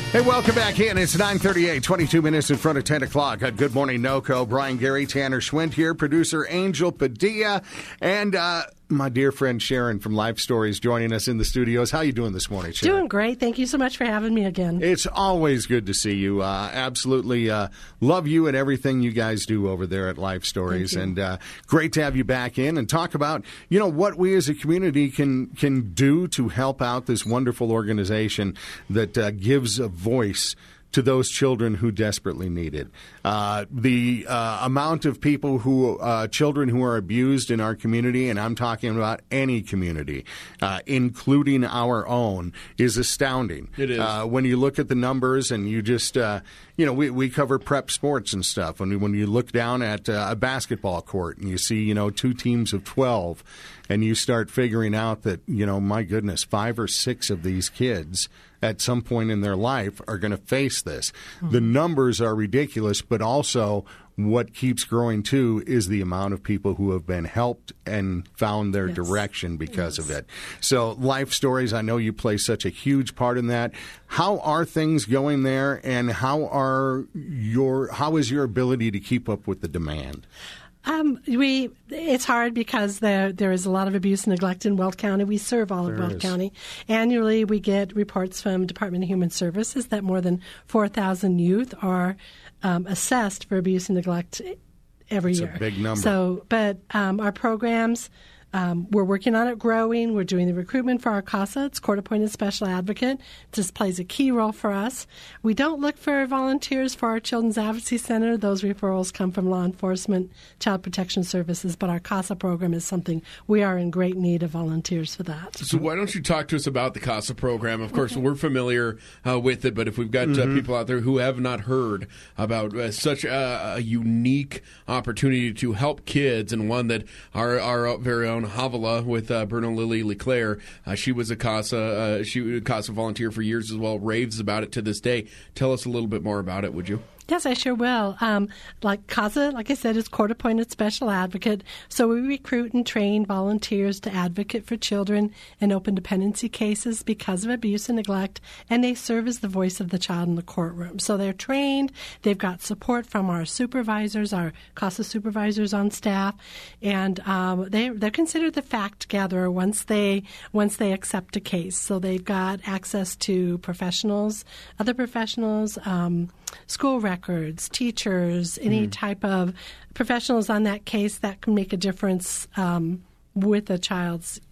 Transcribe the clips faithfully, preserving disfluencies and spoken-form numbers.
Hey, welcome back in. It's nine thirty-eight, twenty-two minutes in front of ten o'clock. Uh, Good Morning NoCo. Brian Gary, Tanner Schwint here, producer Angel Padilla, and uh, my dear friend Sharon from Life Stories joining us in the studios. How you doing this morning, Sharon? Doing great. Thank you so much for having me again. It's always good to see you. Uh, absolutely uh, love you and everything you guys do over there at Life Stories. And uh, great to have you back in and talk about, you know, what we as a community can, can do to help out this wonderful organization that uh, gives a voice to those children who desperately need it. Uh, the uh, amount of people who, uh, children who are abused in our community, and I'm talking about any community, uh, including our own, is astounding. It is. Uh, when you look at the numbers and you just, uh, you know, we, we cover prep sports and stuff. When, when you look down at uh, a basketball court and you see, you know, two teams of twelve, and you start figuring out that, you know, my goodness, five or six of these kids at some point in their life are going to face this. Mm-hmm. The numbers are ridiculous, but also what keeps growing too is the amount of people who have been helped and found their yes. direction because yes. of it. So Life Stories, I know you play such a huge part in that. How are things going there, and how are your how is your ability to keep up with the demand? Um, we it's hard because there there is a lot of abuse and neglect in Weld County. We serve all of There Weld is. County. Annually, we get reports from Department of Human Services that more than four thousand youth are um, assessed for abuse and neglect every It's year. a big number. So, but um, our programs. Um, we're working on it growing. We're doing the recruitment for our CASA. It's Court-Appointed Special Advocate. It just plays a key role for us. We don't look for volunteers for our Children's Advocacy Center. Those referrals come from law enforcement, child protection services, but our CASA program is something we are in great need of volunteers for that. So why don't you talk to us about the CASA program? Of course, we're familiar uh, with it, but if we've got Mm-hmm. uh, people out there who have not heard about uh, such a, a unique opportunity to help kids, and one that our, our very own Havilah with uh, Bruno Lily Leclerc, uh, she was a CASA uh, she was a CASA volunteer for years as well, raves about it to this day. Tell us a little bit more about it, would you? Yes, I sure will. Um, like CASA, like I said, is Court-Appointed Special Advocate. So we recruit and train volunteers to advocate for children in open dependency cases because of abuse and neglect, and they serve as the voice of the child in the courtroom. So they're trained. They've got support from our supervisors, our CASA supervisors on staff, and um, they, they're considered the fact gatherer once they once they accept a case. So they've got access to professionals, other professionals, um, school records, teachers, any mm. type of professionals on that case that can make a difference um, with a child's,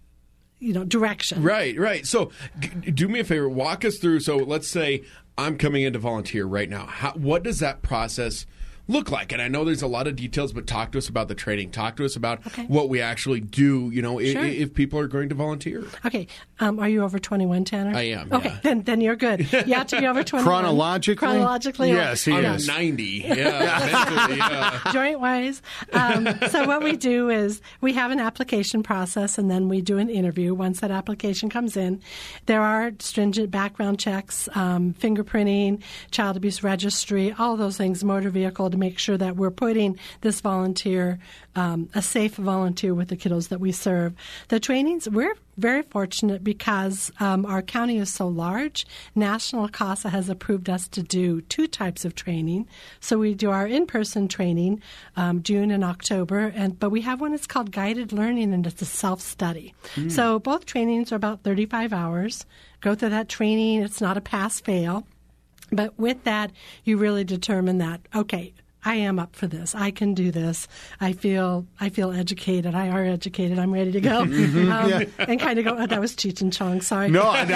you know, direction. Right, right. So g- do me a favor, walk us through. So let's say I'm coming in to volunteer right now. How, what does that process look like? And I know there's a lot of details, but talk to us about the training. Talk to us about okay. what we actually do, you know, sure. if, if people are going to volunteer. Okay. Um, are you over twenty-one, Tanner? I am, Okay, yeah. then then you're good. You have to be over twenty-one. Chronologically? Chronologically? Yes, he I'm is. ninety. Yeah, mentally, yeah. Joint wise. Um, so what we do is we have an application process, and then we do an interview. Once that application comes in, there are stringent background checks, um, fingerprinting, child abuse registry, all those things, motor vehicle, to make sure that we're putting this volunteer, um, a safe volunteer with the kiddos that we serve. The trainings, we're very fortunate because um, our county is so large. National CASA has approved us to do two types of training. So we do our in-person training, um, June and October, and but we have one that's called guided learning, and it's a self-study. Mm. So both trainings are about thirty-five hours. Go through that training. It's not a pass-fail. But with that, you really determine that, okay, I am up for this. I can do this. I feel I feel educated. I are educated. I'm ready to go. um, yeah. And kind of go, oh, that was Cheech and Chong. Sorry. No, no, I,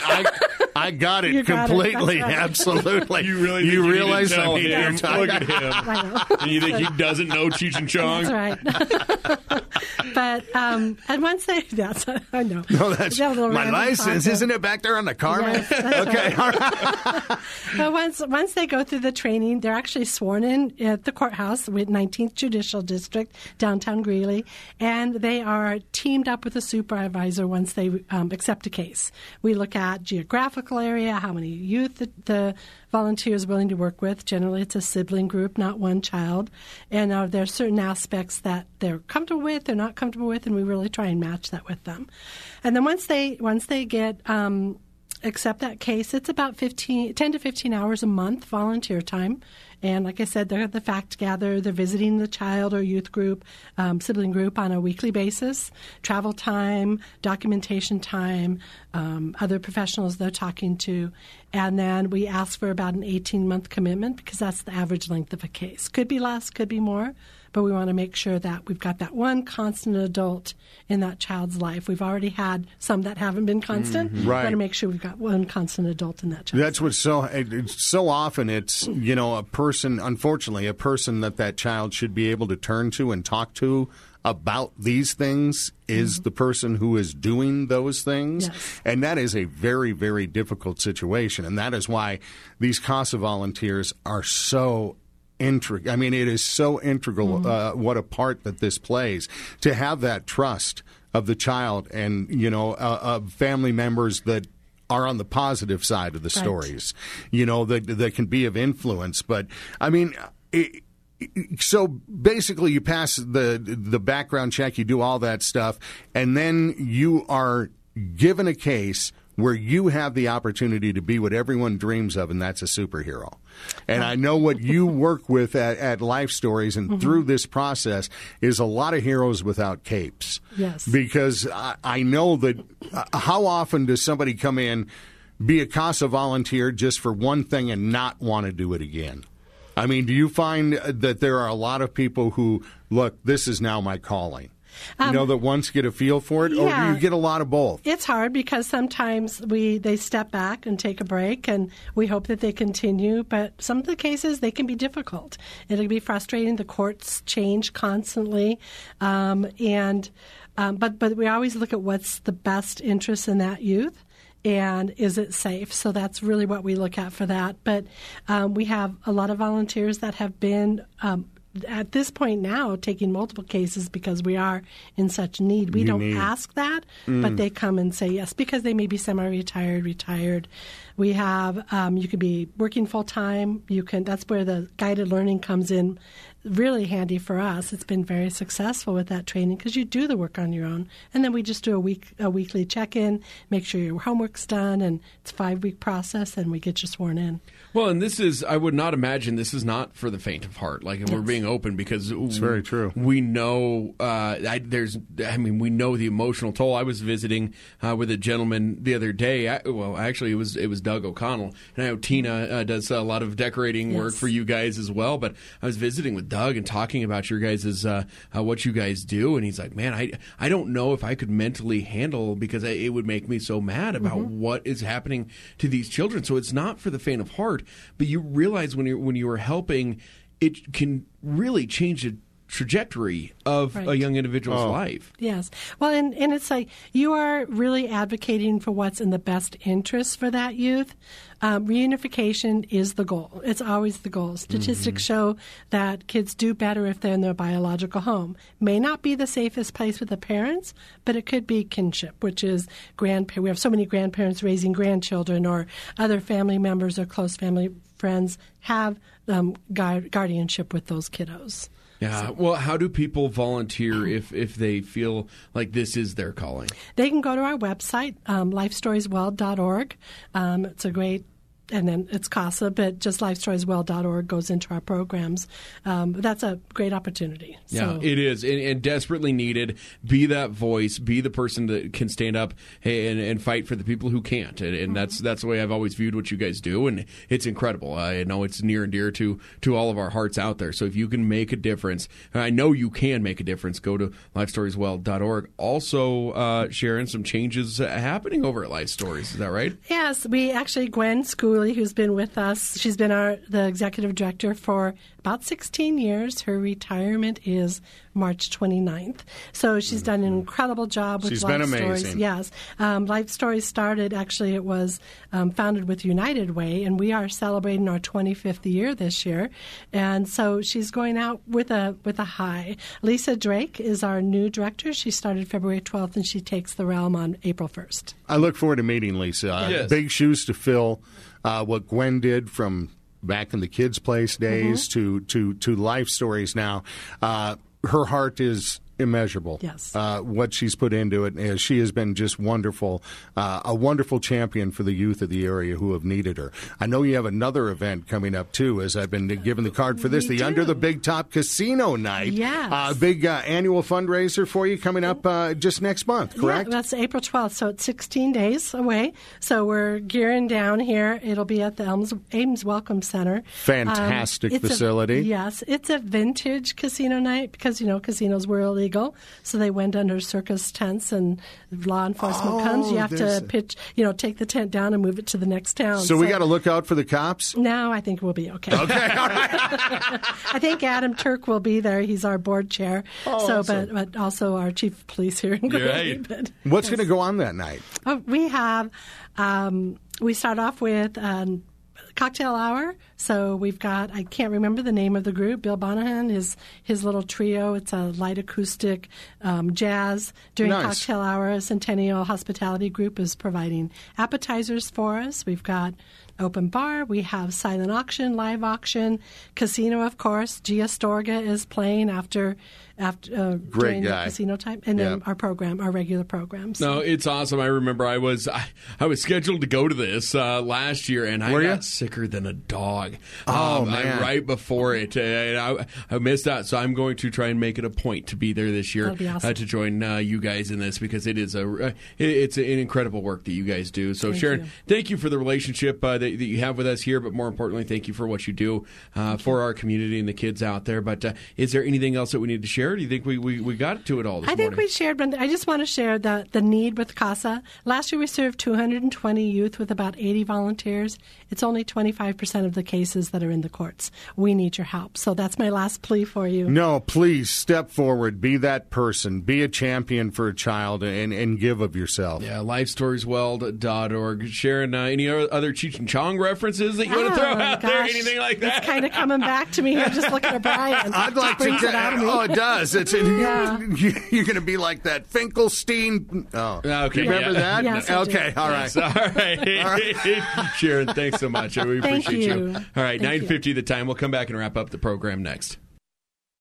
I, I got it You got it. completely. That's right. Absolutely. You really you think realize you didn't tell I mean, him. you're talking- Look at him. I know. And you think he doesn't know Cheech and Chong? That's right. But um, and once they, that's I know. No, that's That was a little my random license. thought. Isn't it back there on the car, Yes, man? that's Okay, right. all right. But once once they go through the training, they're actually sworn in at the courthouse with nineteenth Judicial District, downtown Greeley, and they are teamed up with a supervisor once they um, accept a case. We look at geographical area, how many youth the, the volunteer is willing to work with. Generally, it's a sibling group, not one child. And uh, there are certain aspects that they're comfortable with, they're not comfortable with, and we really try and match that with them. And then once they once they get um, accept that case, it's about fifteen, ten to fifteen hours a month volunteer time. And like I said, they're the fact gather. They're visiting the child or youth group, um, sibling group on a weekly basis. Travel time, documentation time, um, other professionals they're talking to. And then we ask for about an eighteen-month commitment because that's the average length of a case. Could be less, could be more, but we want to make sure that we've got that one constant adult in that child's life. We've already had some that haven't been constant. Mm-hmm. Right. We want to make sure we've got one constant adult in that child's That's life. what's so it's so often it's, you know, a person, unfortunately, a person that that child should be able to turn to and talk to about these things is mm-hmm. the person who is doing those things. Yes. And that is a very, very difficult situation. And that is why these CASA volunteers are so integral. I mean, it is so integral mm-hmm. uh, what a part that this plays to have that trust of the child and, you know, uh, of family members that are on the positive side of the stories, right. you know, that, that can be of influence. But, I mean, it, so basically you pass the the background check, you do all that stuff, and then you are given a case where you have the opportunity to be what everyone dreams of, and that's a superhero. And I know what you work with at, at Life Stories and mm-hmm. through this process is a lot of heroes without capes. Yes. Because I, I know that uh, how often does somebody come in, be a CASA volunteer just for one thing and not want to do it again? I mean, do you find that there are a lot of people who, look, this is now my calling? You um, know, that once get a feel for it, yeah. or do you get a lot of both? It's hard because sometimes we they step back and take a break, and we hope that they continue. But some of the cases, they can be difficult. It'll be frustrating. The courts change constantly, um, and um, but but we always look at what's the best interest in that youth. And is it safe? So that's really what we look at for that. But um, we have a lot of volunteers that have been, um, at this point now, taking multiple cases because we are in such need. We you don't need. ask that, mm. but they come and say yes because they may be semi-retired, retired. We have, um, you could be working full-time. You can. That's where the guided learning comes in. Really handy for us. It's been very successful with that training because you do the work on your own, and then we just do a week a weekly check-in, make sure your homework's done, and it's a five-week process, and we get you sworn in. Well, and this is, I would not imagine this is not for the faint of heart. Like, if yes. we're being open because it's very true. We know uh, I, there's, I mean, we know the emotional toll. I was visiting uh, with a gentleman the other day. I, well, actually, it was it was Doug O'Connell, and I know Tina uh, does a lot of decorating yes. work for you guys as well. But I was visiting with Doug and talking about your guys' uh, uh, what you guys do, and he's like, "Man, I I don't know if I could mentally handle because I, it would make me so mad about mm-hmm. what is happening to these children." So it's not for the faint of heart, but you realize when you when you are helping, it can really change the trajectory of right. a young individual's oh. life. Yes. Well, and, and it's like you are really advocating for what's in the best interest for that youth. Um, reunification is the goal. It's always the goal. Statistics mm-hmm. show that kids do better if they're in their biological home. May not be the safest place with the parents, but it could be kinship, which is grandpa- we have so many grandparents raising grandchildren, or other family members or close family friends have um, guard- guardianship with those kiddos. Yeah. Well, how do people volunteer if, if they feel like this is their calling? They can go to our website, um, life stories well dot org. Um, it's a great, and then it's CASA, but just life stories well dot org goes into our programs. Um, but that's a great opportunity. Yeah, so. it is, and, and desperately needed. Be that voice. Be the person that can stand up and, and fight for the people who can't. And, and mm-hmm. that's that's the way I've always viewed what you guys do, and it's incredible. I know it's near and dear to to all of our hearts out there. So if you can make a difference, and I know you can make a difference, go to life stories well dot org. Also, uh, Sharon, some changes happening over at Life Stories. Is that right? Yes, we actually, Gwen Schooley, who's been with us, she's been our the executive director for about sixteen years. Her retirement is March twenty-ninth. So she's done an incredible job with she's Life been amazing. Stories. Yes. Um, Life Stories started, actually, it was um, founded with United Way, and we are celebrating our twenty-fifth year this year. And so she's going out with a with a high. Lisa Drake is our new director. She started February twelfth, and she takes the realm on April first. I look forward to meeting Lisa. Uh, yes. Big shoes to fill. Uh, what Gwen did from back in the Kids Place days mm-hmm. to, to, to Life Stories now. Uh, her heart is immeasurable. Yes. Uh, what she's put into it, is she has been just wonderful, uh, a wonderful champion for the youth of the area who have needed her. I know you have another event coming up, too, as I've been given the card for this, We the do. Under the Big Top Casino Night. Yes. A uh, big uh, annual fundraiser for you coming up uh, just next month, correct? Yeah, that's April twelfth, so it's sixteen days away. So we're gearing down here. It'll be at the Elms, Ames Welcome Center. Fantastic um, it's facility. A, yes, it's a vintage casino night because, you know, casinos were illegal. So they went under circus tents and law enforcement Oh, comes. You have there's to a- pitch, you know, take the tent down and move it to the next town. So, we got to look out for the cops? No, I think we'll be okay. Okay, all right. I think Adam Turk will be there. He's our board chair. Oh, so, awesome. but, but also our chief of police here in Greeley. Right. But, What's going to go on that night? oh, we have, um, we start off with um, cocktail hour. So we've got, I can't remember the name of the group, Bill Bonahan, his, his little trio. It's a light acoustic um, jazz. During Nice. cocktail hour, Centennial Hospitality Group is providing appetizers for us. We've got open bar. We have silent auction, live auction, casino, of course. Gia Storga is playing after after uh, during the guy. casino time, and then Yep. our program, our regular programs. No, it's awesome. I remember I was I, I was scheduled to go to this uh, last year, and I Were got you? sicker than a dog. Oh, um, I- man. right before it, and I, I missed out. So I'm going to try and make it a point to be there this year That'd be awesome. uh, to join uh, you guys in this because it is a uh, it, it's an incredible work that you guys do. So Thank Sharon, you. thank you for the relationship uh, that, that you have with us here, but more importantly, thank you for what you do uh, for our community and the kids out there. But uh, is there anything else that we need to share? Do you think we, we, we got to it all this I think morning? we shared, Brenda. I just want to share the, the need with CASA. Last year we served two hundred twenty youth with about eighty volunteers. It's only twenty-five percent of the cases that are in the courts. We need your help. So that's my last plea for you. No, please step forward. Be that person. Be a champion for a child and, and give of yourself. Yeah, lifestoriesweld dot org. Sharon, uh, any other Cheech and Chong references that you want to throw Oh, out there? gosh. Anything like that? It's kind of coming back to me here. Just looking at Brian. I'd like to. Brings it out of me. Oh, it does. It's Yeah. you're going to be like that Finkelstein. Oh, Okay, remember yeah. that? Yes, I do. okay, all right. All right. Sharon, thanks so much. We Thank appreciate you. All right, Thank nine you. fifty the time. We'll come back and wrap up the program next.